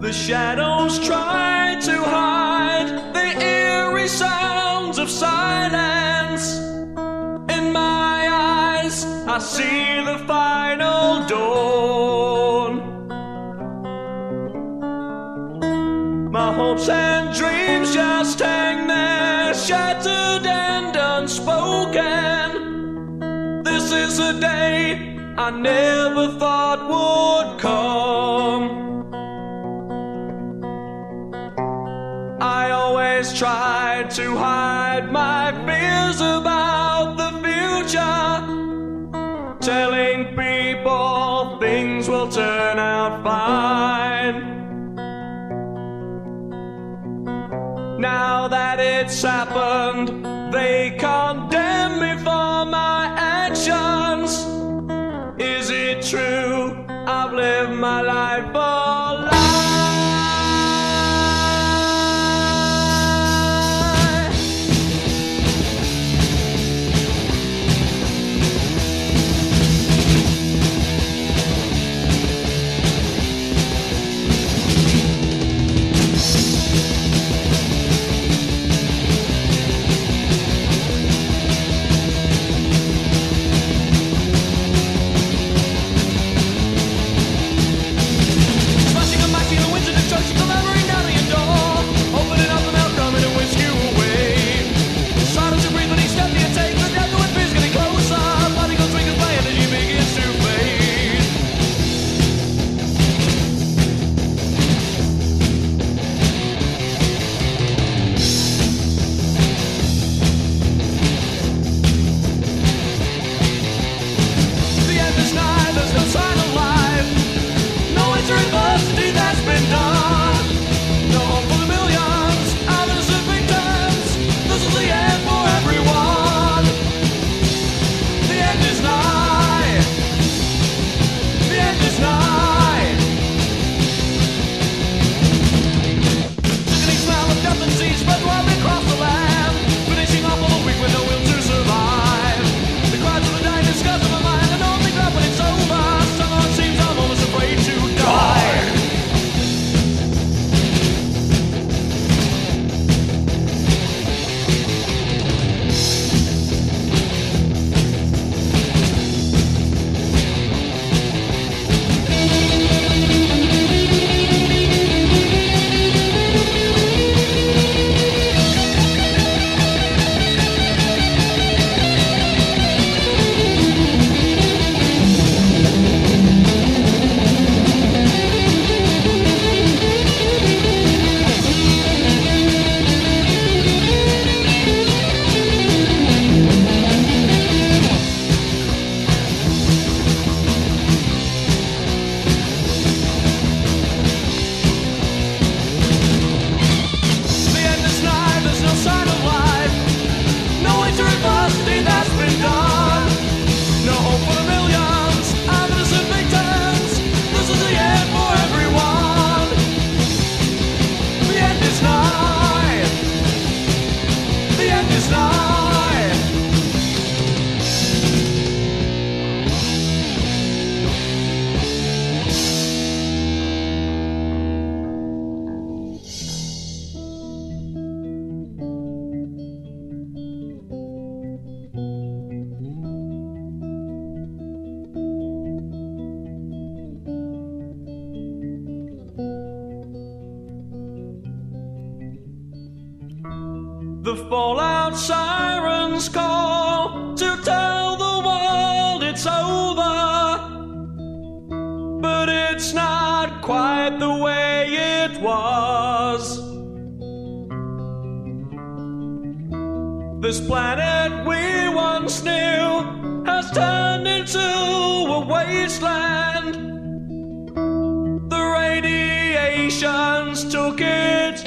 The shadows try to hide the eerie sounds of silence. In my eyes, I see the final dawn. My hopes and dreams just hang there, shattered and unspoken. This is a day I never thought would come. I always tried to hide my fears about the future, telling people things will turn out fine. Now that it's happened, they condemn me for my actions. Is it true I've lived my life for life? The fallout sirens call to tell the world it's over, but it's not quite the way it was. This planet we once knew has turned into a wasteland. The radiations took its